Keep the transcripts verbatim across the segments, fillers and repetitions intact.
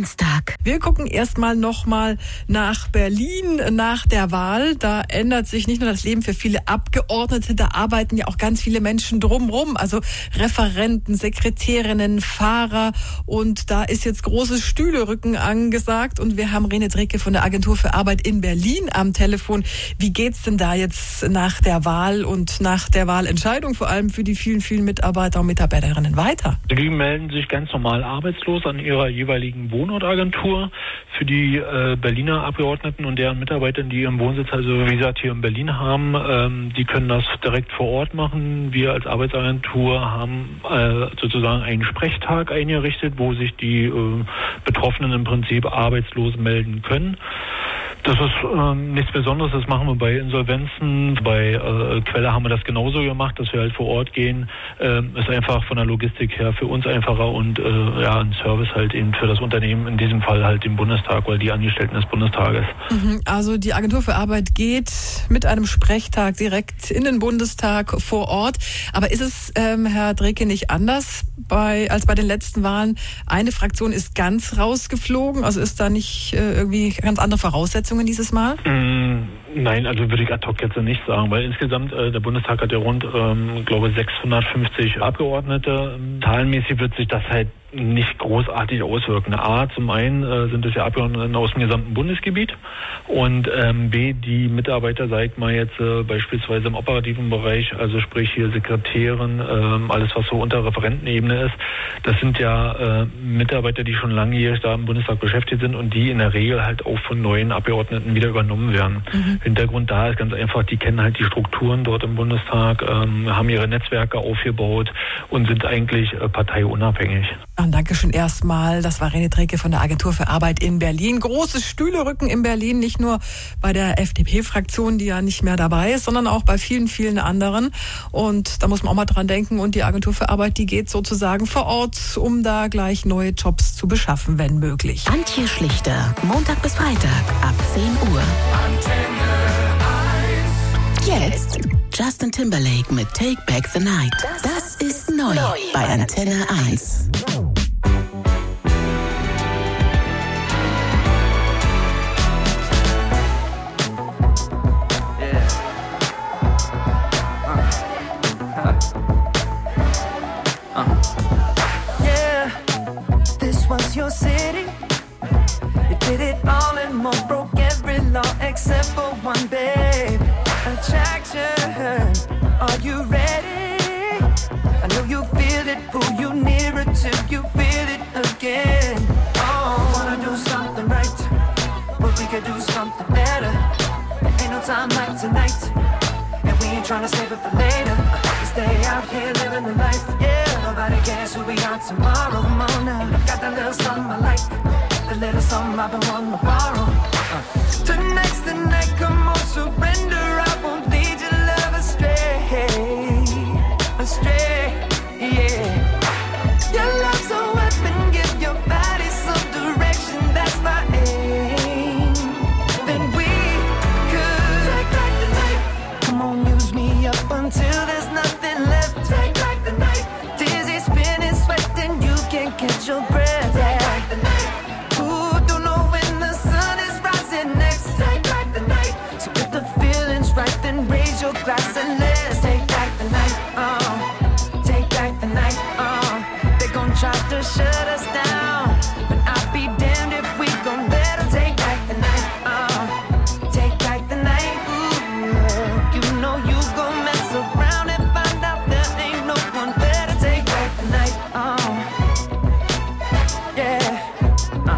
Bundestag. Wir gucken erstmal nochmal nach Berlin, nach der Wahl. Da ändert sich nicht nur das Leben für viele Abgeordnete, da arbeiten ja auch ganz viele Menschen drumrum, also Referenten, Sekretärinnen, Fahrer, und da ist jetzt großes Stühlerücken angesagt und wir haben Rene Dricke von der Agentur für Arbeit in Berlin am Telefon. Wie geht's denn da jetzt nach der Wahl und nach der Wahlentscheidung, vor allem für die vielen, vielen Mitarbeiter und Mitarbeiterinnen weiter? Die melden sich ganz normal arbeitslos an ihrer jeweiligen Wohnortagentur. Für die äh, Berliner Abgeordneten und deren Mitarbeiter, die ihren Wohnsitz, also wie gesagt, hier in Berlin haben, ähm, die können das direkt vor Ort machen. Wir als Arbeitsagentur haben äh, sozusagen einen Sprechtag eingerichtet, wo sich die äh, Betroffenen im Prinzip arbeitslos melden können. Das ist ähm, nichts Besonderes, das machen wir bei Insolvenzen. Bei äh, Quelle haben wir das genauso gemacht, dass wir halt vor Ort gehen. Ähm, ist einfach von der Logistik her für uns einfacher und äh, ja, ein Service halt eben für das Unternehmen, in diesem Fall halt den Bundestag oder die Angestellten des Bundestages. Mhm, also die Agentur für Arbeit geht mit einem Sprechtag direkt in den Bundestag vor Ort. Aber ist es, ähm, Herr Dricke, nicht anders bei, als bei den letzten Wahlen? Eine Fraktion ist ganz rausgeflogen, also ist da nicht äh, irgendwie ganz andere Voraussetzungen dieses Mal? Mm, nein, also würde ich ad hoc jetzt nicht sagen, weil insgesamt äh, der Bundestag hat ja rund, ähm, glaube sechshundertfünfzig Abgeordnete. Zahlenmäßig wird sich das halt nicht großartig auswirken. A, zum einen äh, sind es ja Abgeordnete aus dem gesamten Bundesgebiet und ähm, B, die Mitarbeiter, sag ich mal jetzt äh, beispielsweise im operativen Bereich, also sprich hier Sekretärin, äh, alles was so unter Referentenebene ist, das sind ja äh, Mitarbeiter, die schon langjährig da im Bundestag beschäftigt sind und die in der Regel halt auch von neuen Abgeordneten wieder übernommen werden. Mhm. Hintergrund da ist ganz einfach, die kennen halt die Strukturen dort im Bundestag, ähm, haben ihre Netzwerke aufgebaut und sind eigentlich äh, parteiunabhängig. Ah, Dankeschön erstmal. Das war Rene Dricke von der Agentur für Arbeit in Berlin. Großes Stühlerücken in Berlin, nicht nur bei der F D P-Fraktion, die ja nicht mehr dabei ist, sondern auch bei vielen, vielen anderen. Und da muss man auch mal dran denken. Und die Agentur für Arbeit, die geht sozusagen vor Ort, um da gleich neue Jobs zu beschaffen, wenn möglich. Antje Schlichter, Montag bis Freitag ab zehn Uhr. Jetzt Justin Timberlake mit Take Back the Night. Das ist neu bei Antenne eins. Your city, you did it all and more, broke every law except for one, babe. Attraction, are you ready? I know you feel it, pull you nearer till you feel it again. Oh, wanna do something right, but we could do something better. There ain't no time like tonight, and we ain't tryna save it for later. We stay out here living the life, yeah. Nobody cares who we are tomorrow. Come on now, and I got that little something I like, the little something I've been wanting to borrow. Uh. Tonight's the night, come on, surrender. I won't lead your love astray, astray, yeah. Your love's a weapon, give your body some direction. That's my aim. Then we could take back the night. Come on, use me up until there's nothing left. Take back the night. Dizzy, spinning, sweating, you can't catch your breath. Take back the night. Ooh, don't know when the sun is rising next. Take back the night. So if the feeling's right, then raise your glass and let's take back the night. Oh, take back the night. Oh, they gon' try to shut us down, but I'll be damned if we gon' let them take back the night. Oh, take back the night. Ooh, you know you gon' mess around and find out there ain't no one better. Take back the night. Oh, yeah. Uh.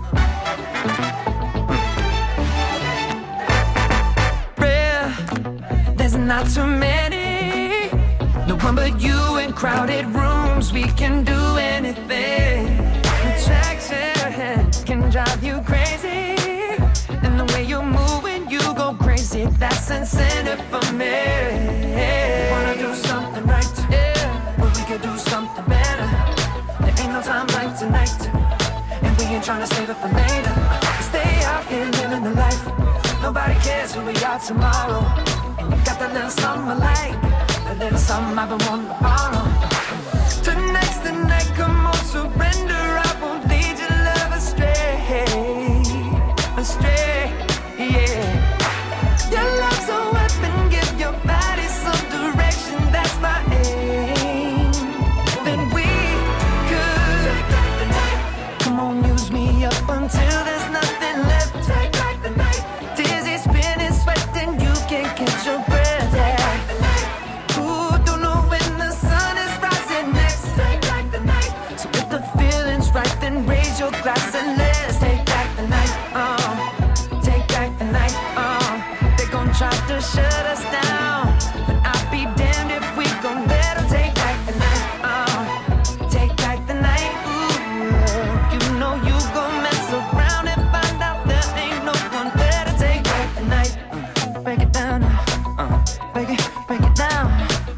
Real, there's not too many. No one but you in crowded rooms. We can do anything. Attraction can drive you crazy, and the way you're moving, you go crazy. That's incentive for me. Wanna do something right, yeah, but we could do something better. There ain't no time like tonight, and we ain't tryna save it for later. We stay out here living the life. Nobody cares who we are tomorrow. And you got that little something I like, that little something I've been wanting to borrow. Tonight's the night, come on, surrender. I won't lead your love astray.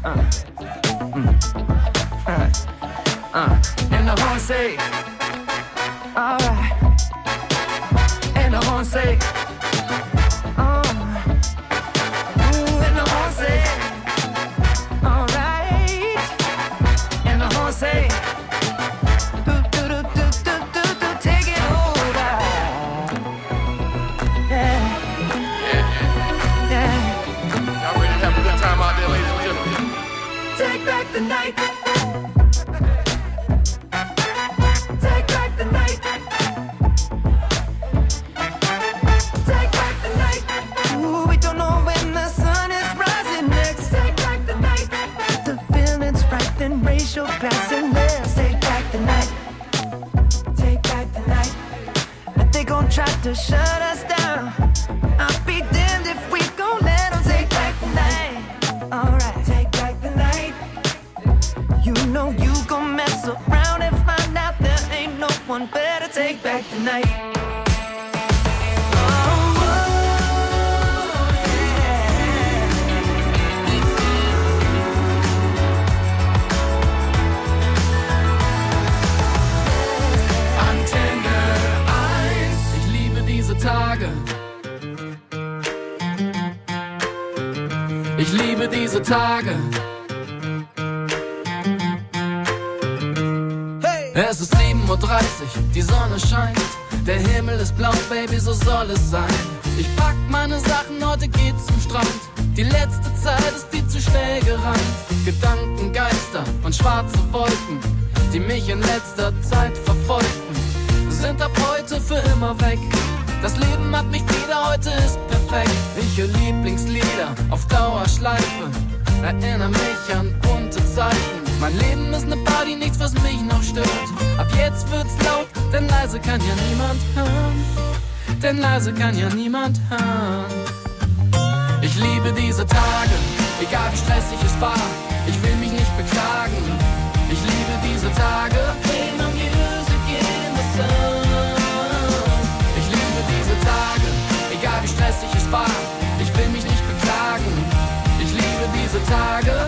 Uh, mm. uh, uh. And the horn say, alright. And the horn say, uh. Ooh, and the horn say, alright. And the horn say, do do do do do do do, take it over. Yeah, Yeah, yeah. y'all ready to have a good time out there, ladies and gentlemen? Take back the night. Take back the night. Take back the night. Ooh, we don't know when the sun is rising next. Take back the night. The feeling's right, then raise your glass and let's take back the night. Take back the night. But they gon' try to shut us down. I'll be damned if we gon' let them take back the night. Alright, take back the night. You know you gon' mess around and find out there ain't no one better. Take back the night. Oh, oh, yeah. Antenne eins. Ich liebe diese Tage. Ich liebe diese Tage. Es ist sieben Uhr dreißig, die Sonne scheint. Der Himmel ist blau, Baby, so soll es sein. Ich pack meine Sachen, heute geht's zum Strand. Die letzte Zeit ist viel zu schnell gerannt. Gedankengeister und schwarze Wolken, die mich in letzter Zeit verfolgten, sind ab heute für immer weg. Das Leben hat mich wieder, heute ist perfekt. Ich höre Lieblingslieder auf Dauerschleife, erinnere mich an bunte Zeiten. Mein Leben ist ne Party, nichts was mich noch stört. Ab jetzt wird's laut, denn leise kann ja niemand hören. Denn leise kann ja niemand hören. Ich liebe diese Tage, egal wie stressig es war. Ich will mich nicht beklagen. Ich liebe diese Tage. Play my music in the sun. Ich liebe diese Tage, egal wie stressig es war. Ich will mich nicht beklagen. Ich liebe diese Tage.